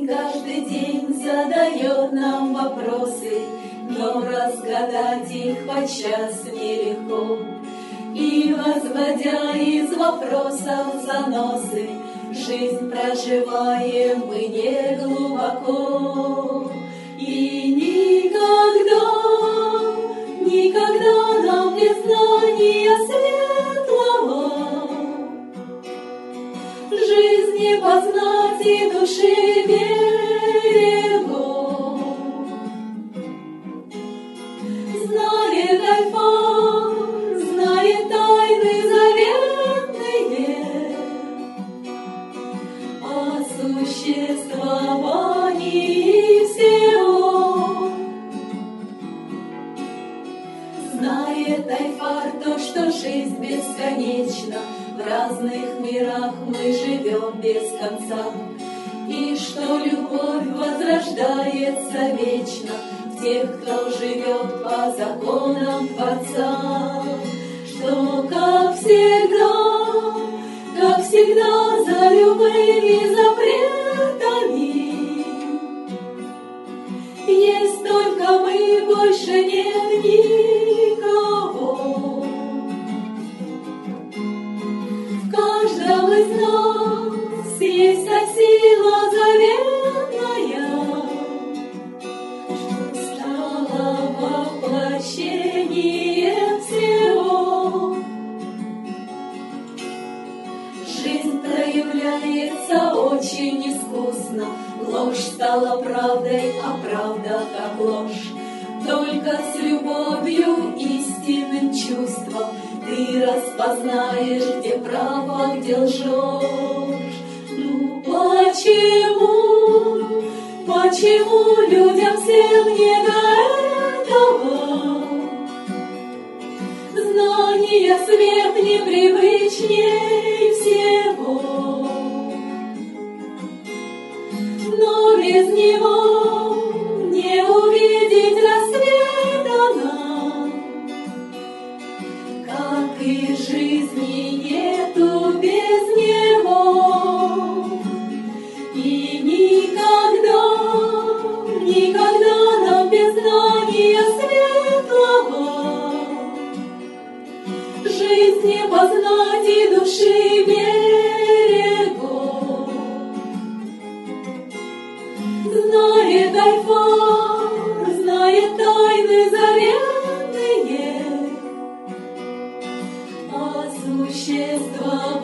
каждый день задает нам вопросы, но разгадать их подчас нелегко. И, возводя из вопросов заносы, жизнь проживаем мы не глубоко. И никогда, никогда нам без знания светлого жизнь не познать и души берегов. Знает Альфа, знает тайны заветные о существовании всего. Знает Альфа то, что жизнь бесконечна, в разных мирах мы живем без конца, и что любовь возрождается вечно в тех, кто живет по законам Творца, что, как всегда, за любыми запретами есть только мы, больше нет никого. В каждом из нас есть та сила заветная, что стала воплощением всего. Жизнь проявляется очень искусно, ложь стала правдой, а правда как ложь. Только с любовью, истинным чувством ты распознаешь, где право, где лжешь. Ну почему людям всем не до этого? Знания свет непривычней всего, но без него не увидеть рассвета нам, как и жизни нету без него. И никогда нам без знания светлого жизнь не познать и души берегов. Знает Альфа, знает тайны заветные о существовании